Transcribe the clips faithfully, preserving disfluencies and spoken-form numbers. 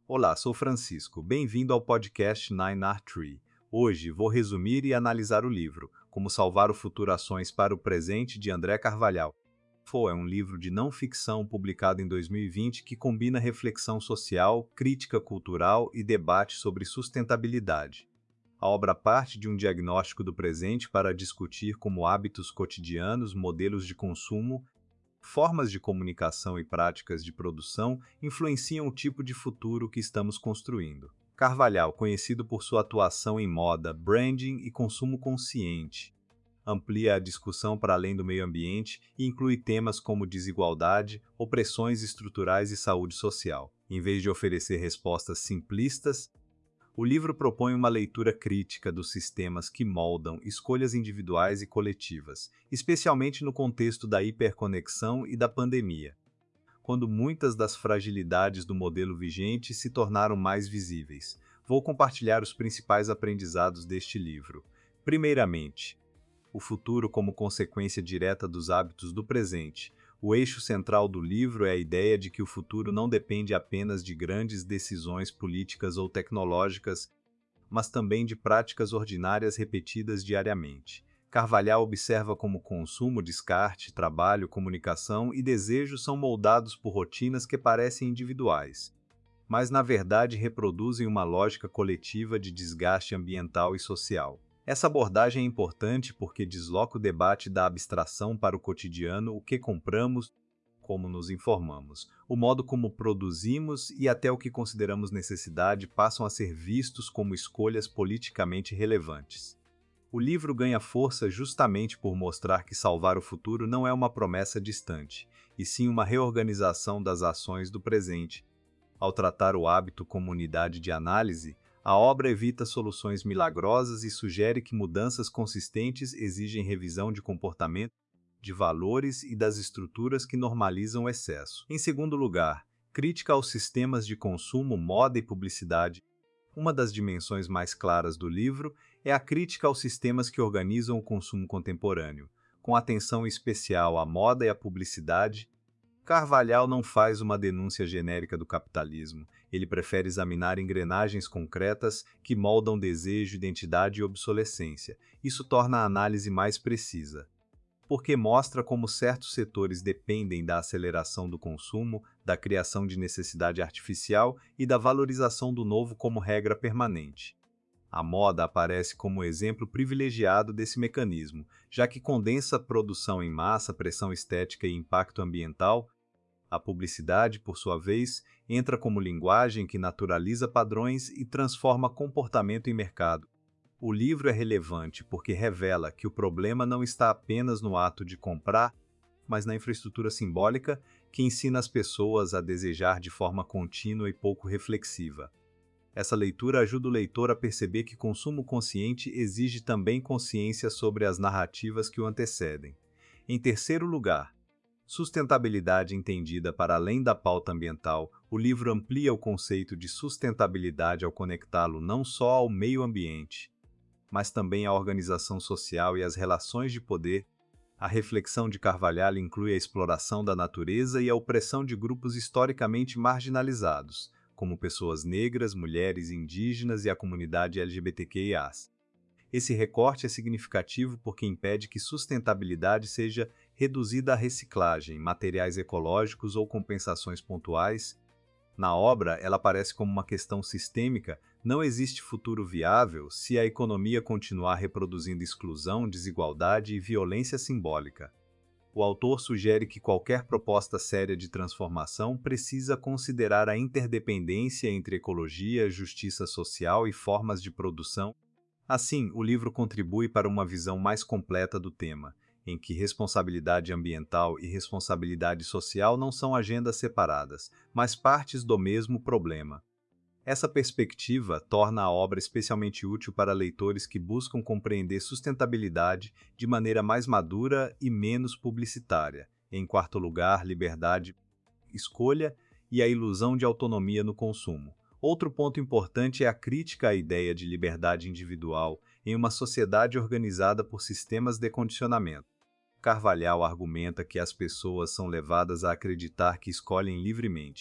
Olá, sou Francisco. Bem-vindo ao podcast Nine R Tree. Hoje vou resumir e analisar o livro Como Salvar o Futuro Ações para o Presente, de André Carvalhal. Fo é um livro de não ficção publicado em dois mil e vinte que combina reflexão social, crítica cultural e debate sobre sustentabilidade. A obra parte de um diagnóstico do presente para discutir como hábitos cotidianos, modelos de consumo, formas de comunicação e práticas de produção influenciam o tipo de futuro que estamos construindo. Carvalhal, conhecido por sua atuação em moda, branding e consumo consciente, amplia a discussão para além do meio ambiente e inclui temas como desigualdade, opressões estruturais e saúde social. Em vez de oferecer respostas simplistas, o livro propõe uma leitura crítica dos sistemas que moldam escolhas individuais e coletivas, especialmente no contexto da hiperconexão e da pandemia, quando muitas das fragilidades do modelo vigente se tornaram mais visíveis. Vou compartilhar os principais aprendizados deste livro. Primeiramente, o futuro como consequência direta dos hábitos do presente. O eixo central do livro é a ideia de que o futuro não depende apenas de grandes decisões políticas ou tecnológicas, mas também de práticas ordinárias repetidas diariamente. Carvalhal observa como consumo, descarte, trabalho, comunicação e desejo são moldados por rotinas que parecem individuais, mas na verdade reproduzem uma lógica coletiva de desgaste ambiental e social. Essa abordagem é importante porque desloca o debate da abstração para o cotidiano, o que compramos, como nos informamos, o modo como produzimos e até o que consideramos necessidade passam a ser vistos como escolhas politicamente relevantes. O livro ganha força justamente por mostrar que salvar o futuro não é uma promessa distante, e sim uma reorganização das ações do presente. Ao tratar o hábito como unidade de análise, a obra evita soluções milagrosas e sugere que mudanças consistentes exigem revisão de comportamento, de valores e das estruturas que normalizam o excesso. Em segundo lugar, crítica aos sistemas de consumo, moda e publicidade. Uma das dimensões mais claras do livro é a crítica aos sistemas que organizam o consumo contemporâneo, com atenção especial à moda e à publicidade. Carvalhal não faz uma denúncia genérica do capitalismo, ele prefere examinar engrenagens concretas que moldam desejo, identidade e obsolescência. Isso torna a análise mais precisa, porque mostra como certos setores dependem da aceleração do consumo, da criação de necessidade artificial e da valorização do novo como regra permanente. A moda aparece como exemplo privilegiado desse mecanismo, já que condensa produção em massa, pressão estética e impacto ambiental. A publicidade, por sua vez, entra como linguagem que naturaliza padrões e transforma comportamento em mercado. O livro é relevante porque revela que o problema não está apenas no ato de comprar, mas na infraestrutura simbólica que ensina as pessoas a desejar de forma contínua e pouco reflexiva. Essa leitura ajuda o leitor a perceber que consumo consciente exige também consciência sobre as narrativas que o antecedem. Em terceiro lugar, sustentabilidade entendida para além da pauta ambiental. O livro amplia o conceito de sustentabilidade ao conectá-lo não só ao meio ambiente, mas também à organização social e às relações de poder. A reflexão de Carvalhal inclui a exploração da natureza e a opressão de grupos historicamente marginalizados, como pessoas negras, mulheres, indígenas e a comunidade L G B T Q I A. Esse recorte é significativo porque impede que sustentabilidade seja reduzida à reciclagem, materiais ecológicos ou compensações pontuais. Na obra, ela aparece como uma questão sistêmica. Não existe futuro viável se a economia continuar reproduzindo exclusão, desigualdade e violência simbólica. O autor sugere que qualquer proposta séria de transformação precisa considerar a interdependência entre ecologia, justiça social e formas de produção. Assim, o livro contribui para uma visão mais completa do tema, em que responsabilidade ambiental e responsabilidade social não são agendas separadas, mas partes do mesmo problema. Essa perspectiva torna a obra especialmente útil para leitores que buscam compreender sustentabilidade de maneira mais madura e menos publicitária. Em quarto lugar, liberdade, escolha e a ilusão de autonomia no consumo. Outro ponto importante é a crítica à ideia de liberdade individual em uma sociedade organizada por sistemas de condicionamento. Carvalhal argumenta que as pessoas são levadas a acreditar que escolhem livremente,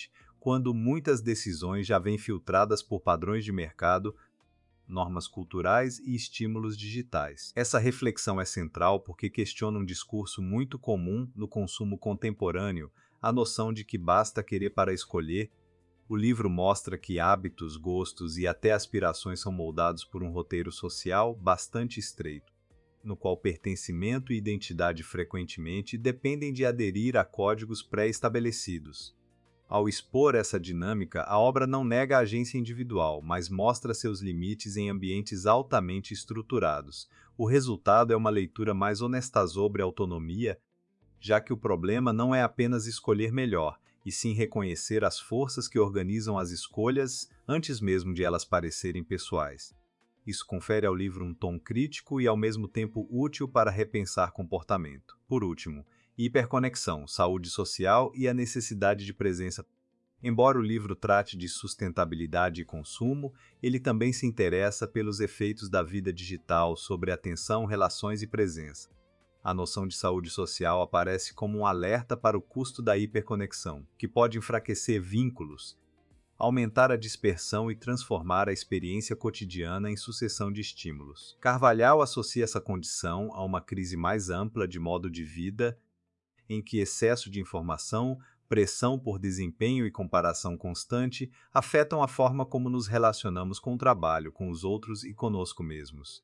quando muitas decisões já vêm filtradas por padrões de mercado, normas culturais e estímulos digitais. Essa reflexão é central porque questiona um discurso muito comum no consumo contemporâneo, a noção de que basta querer para escolher. O livro mostra que hábitos, gostos e até aspirações são moldados por um roteiro social bastante estreito, no qual pertencimento e identidade frequentemente dependem de aderir a códigos pré-estabelecidos. Ao expor essa dinâmica, a obra não nega a agência individual, mas mostra seus limites em ambientes altamente estruturados. O resultado é uma leitura mais honesta sobre a autonomia, já que o problema não é apenas escolher melhor, e sim reconhecer as forças que organizam as escolhas antes mesmo de elas parecerem pessoais. Isso confere ao livro um tom crítico e ao mesmo tempo útil para repensar comportamento. Por último, hiperconexão, saúde social e a necessidade de presença. Embora o livro trate de sustentabilidade e consumo, ele também se interessa pelos efeitos da vida digital sobre atenção, relações e presença. A noção de saúde social aparece como um alerta para o custo da hiperconexão, que pode enfraquecer vínculos, aumentar a dispersão e transformar a experiência cotidiana em sucessão de estímulos. Carvalhal associa essa condição a uma crise mais ampla de modo de vida, em que excesso de informação, pressão por desempenho e comparação constante afetam a forma como nos relacionamos com o trabalho, com os outros e conosco mesmos.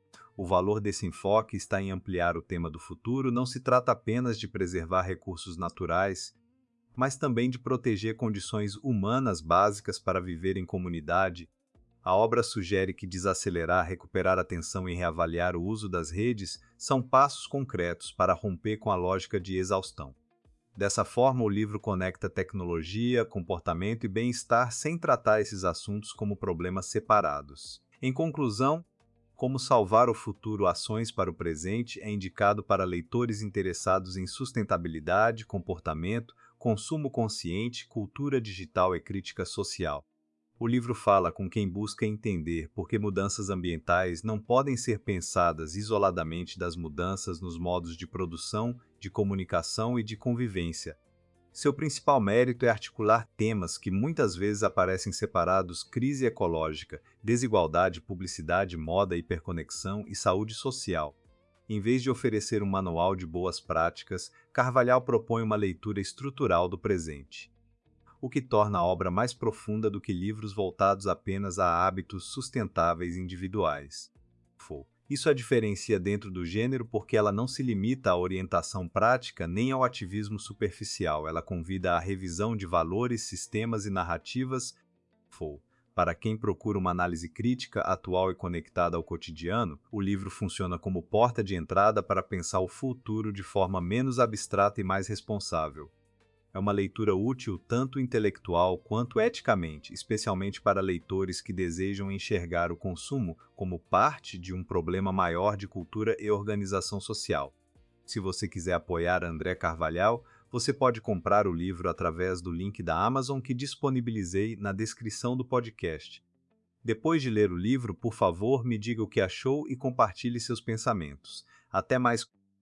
O valor desse enfoque está em ampliar o tema do futuro. Não se trata apenas de preservar recursos naturais, mas também de proteger condições humanas básicas para viver em comunidade. A obra sugere que desacelerar, recuperar a atenção e reavaliar o uso das redes são passos concretos para romper com a lógica de exaustão. Dessa forma, o livro conecta tecnologia, comportamento e bem-estar sem tratar esses assuntos como problemas separados. Em conclusão, Como Salvar o Futuro, Ações para o Presente é indicado para leitores interessados em sustentabilidade, comportamento, consumo consciente, cultura digital e crítica social. O livro fala com quem busca entender por que mudanças ambientais não podem ser pensadas isoladamente das mudanças nos modos de produção, de comunicação e de convivência. Seu principal mérito é articular temas que muitas vezes aparecem separados: crise ecológica, desigualdade, publicidade, moda, hiperconexão e saúde social. Em vez de oferecer um manual de boas práticas, Carvalhal propõe uma leitura estrutural do presente, o que torna a obra mais profunda do que livros voltados apenas a hábitos sustentáveis individuais. Isso a diferencia dentro do gênero porque ela não se limita à orientação prática nem ao ativismo superficial. Ela convida à revisão de valores, sistemas e narrativas. Para quem procura uma análise crítica, atual e conectada ao cotidiano, o livro funciona como porta de entrada para pensar o futuro de forma menos abstrata e mais responsável. É uma leitura útil tanto intelectual quanto eticamente, especialmente para leitores que desejam enxergar o consumo como parte de um problema maior de cultura e organização social. Se você quiser apoiar André Carvalhal, você pode comprar o livro através do link da Amazon que disponibilizei na descrição do podcast. Depois de ler o livro, por favor, me diga o que achou e compartilhe seus pensamentos. Até mais!